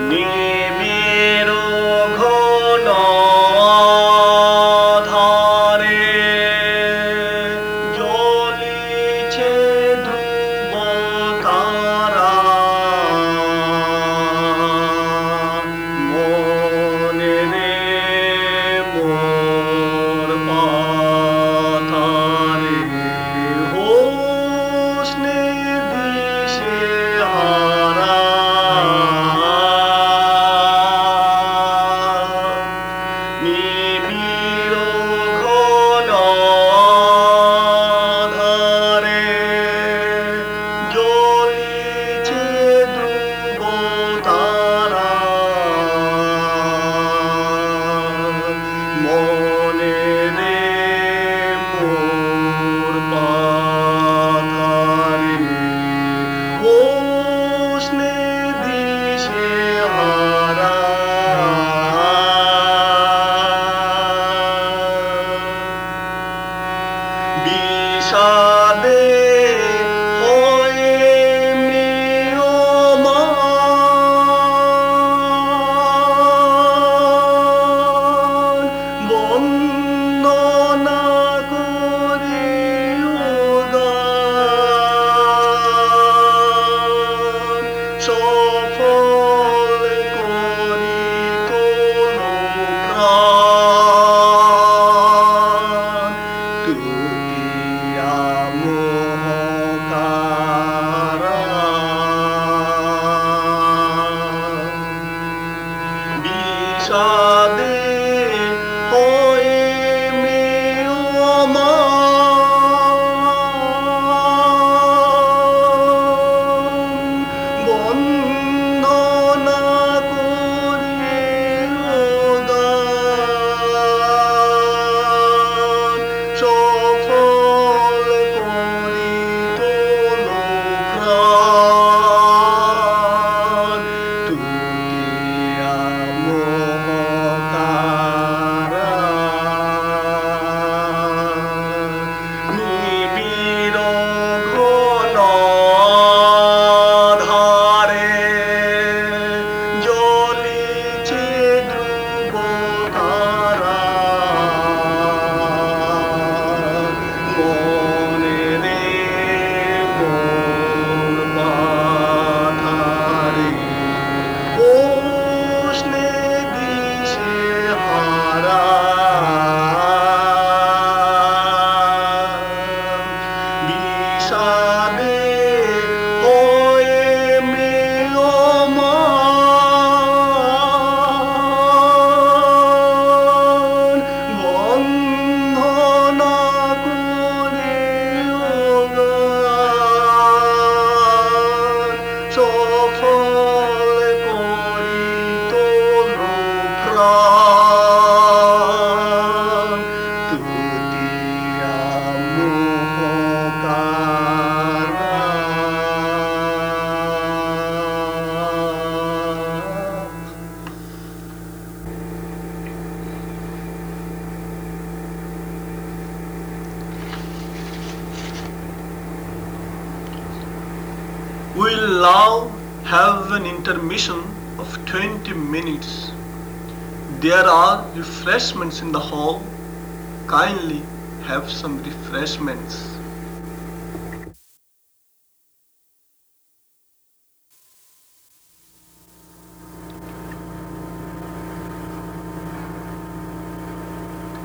নিবিড় ঘন ধারে জ্বলিছে ধ্রুব তারা। মনে রে মোর পাথারে হোসনে দিশে হারা। নিবিড় ঘন ধারে জ্বলিছে ধ্রুব তারা। মনে রে মোর পাথারে হোসনে দিশে হারা। বিষাদে হয়ে ম্রিয়মাণ বন্দনা করে উগান। সফল করি তোলো প্রাণ তুতিয়া মোহকারা। বিষাদে হয়ে ম্রিয়মাণ বন্দনা করে উদার। সফল করি তোলো প্রাণ তুতিয়া মোহকারা। নিবিড় ঘন ধারে জ্বলিছে ধ্রুব তারা। মনে রে মোর পাথারে হোসনে দিশে হারা। বিষাদে হয়ে ম্রিয়মাণ বন্দনা করে উগান। সফল করি তোলো প্রাণ তুতিয়া মোহকারা। We'll now have an intermission of 20 minutes. There are refreshments in the hall. Kindly have some refreshments.